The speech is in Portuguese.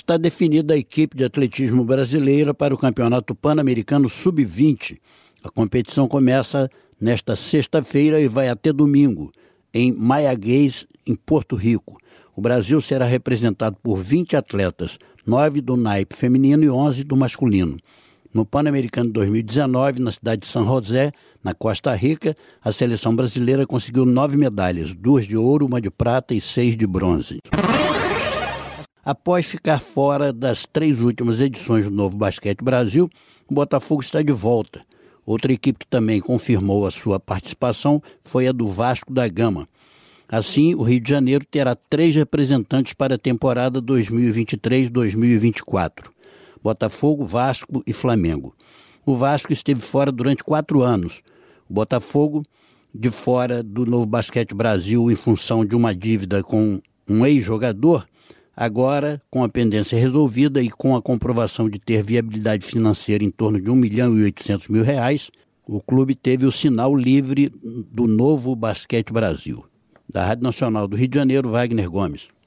Está definida a equipe de atletismo brasileira para o Campeonato Pan-Americano Sub-20. A competição começa nesta sexta-feira e vai até domingo, em Mayagüez, em Porto Rico. O Brasil será representado por 20 atletas, 9 do naipe feminino e 11 do masculino. No Pan-Americano 2019, na cidade de San José, na Costa Rica, a seleção brasileira conseguiu 9 medalhas, 2 de ouro, 1 de prata e 6 de bronze. Após ficar fora das 3 últimas edições do Novo Basquete Brasil, o Botafogo está de volta. Outra equipe que também confirmou a sua participação foi a do Vasco da Gama. Assim, o Rio de Janeiro terá 3 representantes para a temporada 2023-2024. Botafogo, Vasco e Flamengo. O Vasco esteve fora durante 4 anos. O Botafogo, de fora do Novo Basquete Brasil em função de uma dívida com um ex-jogador, agora, com a pendência resolvida e com a comprovação de ter viabilidade financeira em torno de R$1.800.000, o clube teve o sinal livre do Novo Basquete Brasil. Da Rádio Nacional do Rio de Janeiro, Wagner Gomes.